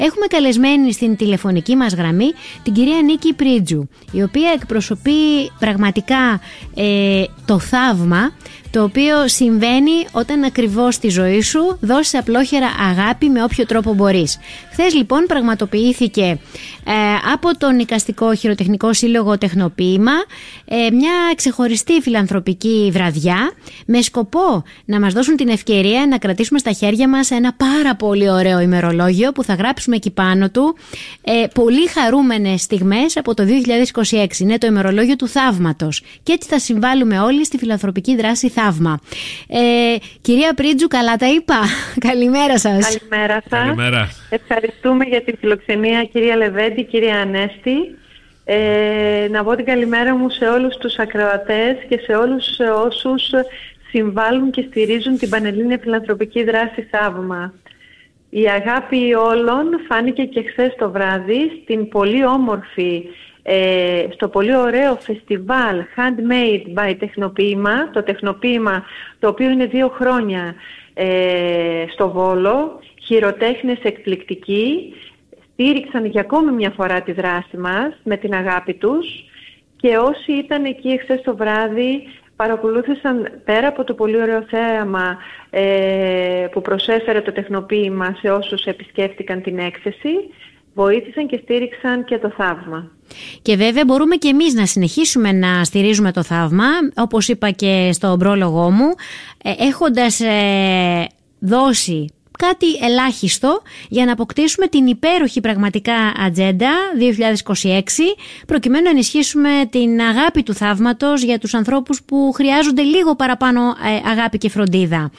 Έχουμε καλεσμένη στην τηλεφωνική μας γραμμή την κυρία Νίκη Πρίτζου, η οποία εκπροσωπεί πραγματικά το θαύμα το οποίο συμβαίνει όταν ακριβώς στη ζωή σου δώσεις απλόχερα αγάπη με όποιο τρόπο μπορείς. Χθες λοιπόν πραγματοποιήθηκε από τον Εικαστικό Χειροτεχνικό Σύλλογο Τεχνοποίημα μια ξεχωριστή φιλανθρωπική βραδιά με σκοπό να μας δώσουν την ευκαιρία να κρατήσουμε στα χέρια μας ένα πάρα πολύ ωραίο ημερολόγιο που θα γράψουμε εκεί πάνω του πολύ χαρούμενες στιγμές από το 2026. Είναι το ημερολόγιο του θαύματος και έτσι θα συμβάλλουμε όλοι στη φιλανθρωπική δράση Θαύμα. Κυρία Πρίτζου, καλά τα είπα? Καλημέρα σας. Καλημέρα σας. Καλημέρα. Ευχαριστούμε για την φιλοξενία, κυρία Λεβέντη, κυρία Ανέστη. Να πω την καλημέρα μου σε όλους τους ακροατές και σε όλους όσους συμβάλλουν και στηρίζουν την Πανελλήνια Φιλανθρωπική Δράση Θαύμα. Η αγάπη όλων φάνηκε και χθες το βράδυ στην πολύ όμορφη, στο πολύ ωραίο φεστιβάλ Handmade by Τεχνοποίημα, το τεχνοποίημα το οποίο είναι 2 χρόνια στο Βόλο, χειροτέχνες εκπληκτικοί, στήριξαν για ακόμη μια φορά τη δράση μας με την αγάπη τους και όσοι ήταν εκεί χθες το βράδυ παρακολούθησαν πέρα από το πολύ ωραίο θέαμα που προσέφερε το τεχνοποίημα σε όσους επισκέφτηκαν την έκθεση, βοήθησαν και στήριξαν και το θαύμα. Και βέβαια μπορούμε και εμείς να συνεχίσουμε να στηρίζουμε το θαύμα, όπως είπα και στον πρόλογό μου, έχοντας δώσει κάτι ελάχιστο για να αποκτήσουμε την υπέροχη πραγματικά ατζέντα 2026, προκειμένου να ενισχύσουμε την αγάπη του θαύματος για τους ανθρώπους που χρειάζονται λίγο παραπάνω αγάπη και φροντίδα.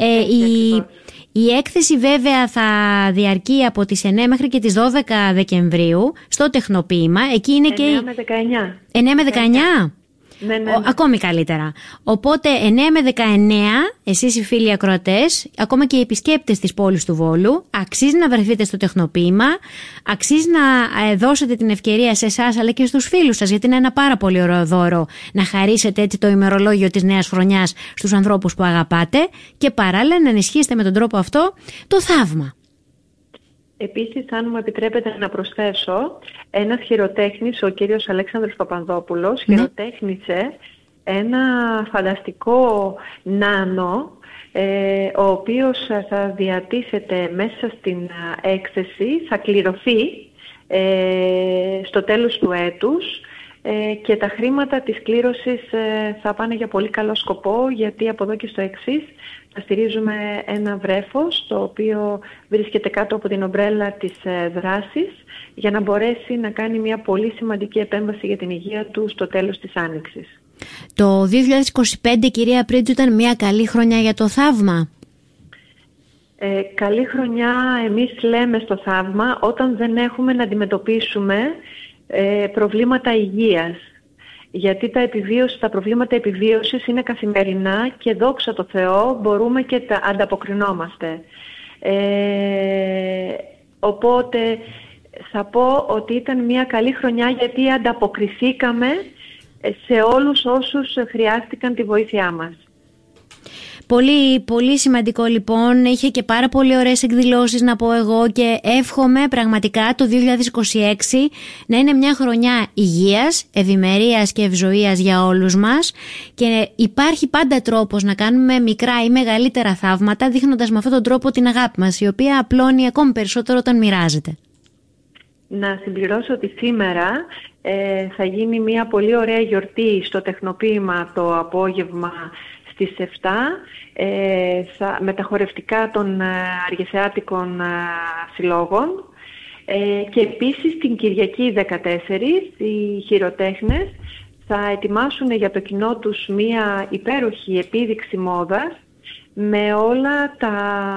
Η έκθεση βέβαια θα διαρκεί από τις 9 μέχρι και τις 12 Δεκεμβρίου στο τεχνοποίημα. Εκεί είναι 9 με 19. 9 με 19. Ναι. Ακόμη καλύτερα. Οπότε 9 με 19, εσείς οι φίλοι ακροατές, ακόμα και οι επισκέπτες της πόλης του Βόλου, αξίζει να βρεθείτε στο τεχνοποίημα, αξίζει να δώσετε την ευκαιρία σε εσάς αλλά και στους φίλους σας, γιατί είναι ένα πάρα πολύ ωραίο δώρο να χαρίσετε έτσι το ημερολόγιο της νέας χρονιάς στους ανθρώπους που αγαπάτε και παράλληλα να ενισχύσετε με τον τρόπο αυτό το θαύμα. Επίσης, αν μου επιτρέπετε να προσθέσω, ένας χειροτέχνης, ο κύριος Αλέξανδρος Παπανδόπουλος, χειροτέχνησε ένα φανταστικό νάνο, ο οποίος θα διατίθεται μέσα στην έκθεση, θα κληρωθεί στο τέλος του έτους και τα χρήματα της κλήρωσης θα πάνε για πολύ καλό σκοπό, γιατί από εδώ και στο εξής θα στηρίζουμε ένα βρέφος το οποίο βρίσκεται κάτω από την ομπρέλα της δράσης για να μπορέσει να κάνει μια πολύ σημαντική επέμβαση για την υγεία του στο τέλος της άνοιξης. Το 2025, κυρία Πρίτζου, ήταν μια καλή χρονιά για το θαύμα? Καλή χρονιά εμείς λέμε στο θαύμα όταν δεν έχουμε να αντιμετωπίσουμε προβλήματα υγείας. Γιατί τα προβλήματα επιβίωσης είναι καθημερινά και δόξα τω Θεώ μπορούμε και τα ανταποκρινόμαστε. Οπότε θα πω ότι ήταν μια καλή χρονιά γιατί ανταποκριθήκαμε σε όλους όσους χρειάστηκαν τη βοήθειά μας. Πολύ, πολύ σημαντικό λοιπόν, είχε και πάρα πολύ ωραίες εκδηλώσεις να πω εγώ και εύχομαι πραγματικά το 2026 να είναι μια χρονιά υγείας, ευημερίας και ευζοίας για όλους μας και υπάρχει πάντα τρόπος να κάνουμε μικρά ή μεγαλύτερα θαύματα δείχνοντας με αυτόν τον τρόπο την αγάπη μας, η οποία απλώνει ακόμη περισσότερο όταν μοιράζεται. Να συμπληρώσω ότι σήμερα θα γίνει μια πολύ ωραία γιορτή στο τεχνοποίημα το απόγευμα στις 7 με τα χορευτικά των Αργεσεάτικων Συλλόγων και επίσης την Κυριακή 14 οι χειροτέχνες θα ετοιμάσουν για το κοινό τους μία υπέροχη επίδειξη μόδας με όλα τα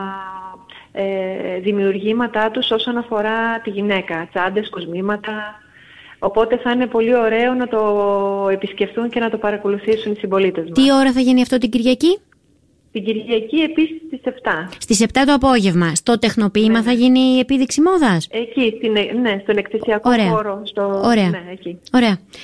δημιουργήματά τους όσον αφορά τη γυναίκα, τσάντες, κοσμήματα. Οπότε θα είναι πολύ ωραίο να το επισκεφτούν και να το παρακολουθήσουν οι συμπολίτες μας. Τι ώρα θα γίνει αυτό την Κυριακή? Την Κυριακή επίσης στις 7. Στις 7 το απόγευμα. Στο τεχνοποίημα θα γίνει η επίδειξη μόδας? Εκεί, στον εκθεσιακό χώρο. Ωραία. Ναι, εκεί. Ωραία.